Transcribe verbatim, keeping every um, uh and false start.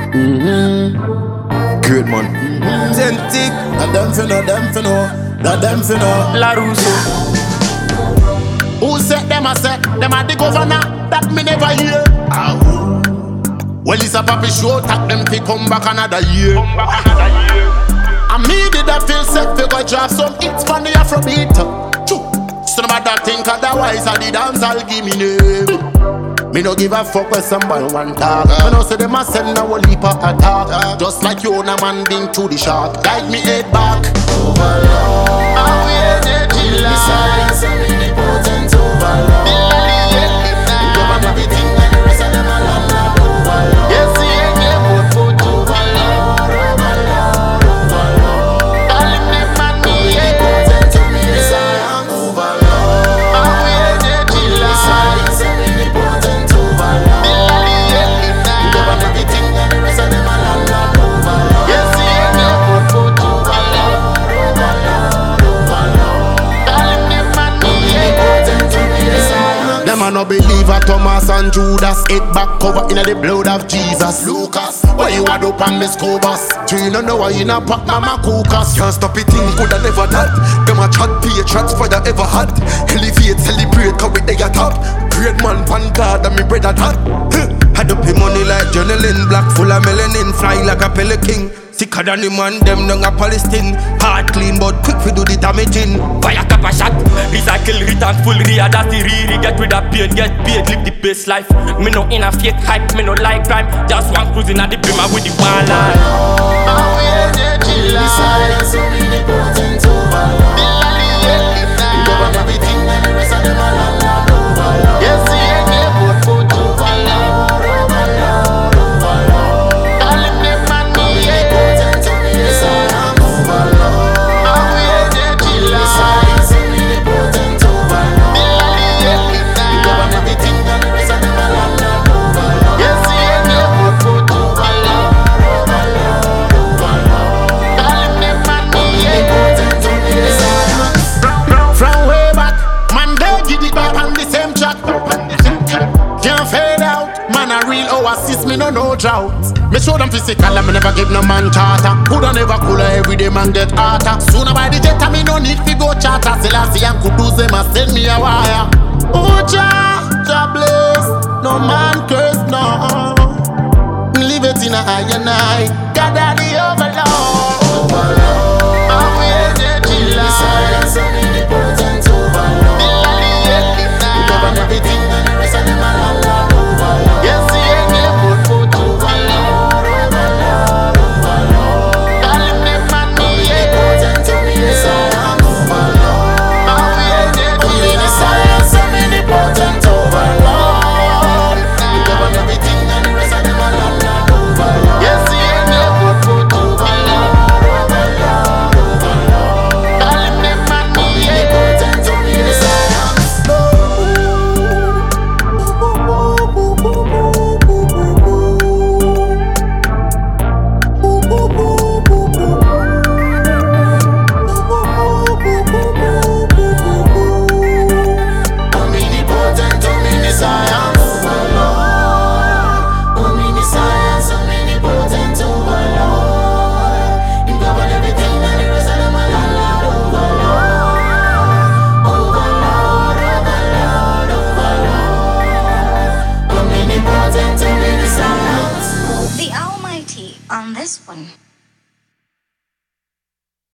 Mm-hmm. Great man. Mm-hmm. Zentic. Not them finna, them finna. Not them finna. La Russo. Who said them a say? Them a the governor. That me never hear. Ah, well, it's a papi show. Tap them fi come back another year. Come back another year. And me did a feel set fi go drop some hits from the Afrobeat. Choo. So no matter think otherwise, I the dance I'll give me name. Me no give a fuck where somebody want talk. Me no say them a send a whole heap of attack. Just like you own a man being to the shark. Guide me head back. Overlord, how we energy life. Silence and omnipotent overlord. You govern everything and the rest of them a landlord. Overlord, yes, he ain't get what for to overlord. Overlord, overlord. All in them man me omnipotent to me. Yes, I am overlord. How we energy life. Silence and omnipotent. Them a no believer, Thomas and Judas. Head back cover in the blood of Jesus. Lucas, why you a dope and Miss Cobus? Do you know why you not pop mama Kukas? Can't stop it, think coulda never that. Them a chat, patriots for the ever had. Elevate, celebrate, cause we they a top. Great man, one God, and me bread a that. Had up him money like journaling. Black full of melanin, fly like a pelican. Sicker than the man, them nung a Palestine. Hard clean, but quick we do the damaging. Fire cap a shot. Recycle, return, full rea. That's the re-re. Get rid of pain, get paid, live the best life. Me no in a fake hype, me no like crime. Just one cruising at the brimmer with the one line. How we energy life. Silence and omnipotent overlord. You govern everything and the rest of them a landlord. Overlord, yes, he ain't get what for to overlord. Overlord, overlord. All in them man me omnipotent to me. Yes, I am overlord. How we energy life. Silence and omnipotent overlord. You govern everything and the rest of them a landlord. Overlord, yes, he ain't get what for to overlord. Overlord, overlord. All in them man me omnipotent to me. Yes, I am. From way back, man they give it back on the same track. Can't fade out, man a real oasis, me no no drought. Me show them physical and me never give no man charter. Coulda never cooler, everyday man get harder. Sooner by the jet and me no need fi go charter. Selassie and Kudus them a send me a wire. Oh Jah, Jah bless, no man curse no. Leave it in a high and high, God are the overlord. Overlord, how we energy life. Silence and omnipotent overlord. You govern everything and the rest of them a landlord. Overlord, yes, he ain't get what for to overlord. Overlord, overlord. All in them man me omnipotent to me. Yes, I am overlord. How we energy life. Silence and omnipotent overlord. You govern everything and the rest of them a landlord. Overlord, yes, he ain't get what for to overlord. Overlord, overlord. All in them man me omnipotent to me. Yes, I am. Omnipotent to me, yes, I am overlord. Omniscience, omnipotent overlord. You govern everything and the rest of them a landlord. Overlord, overlord, overlord, overlord. Omnipotent to me, yes, I am. The Almighty on this one.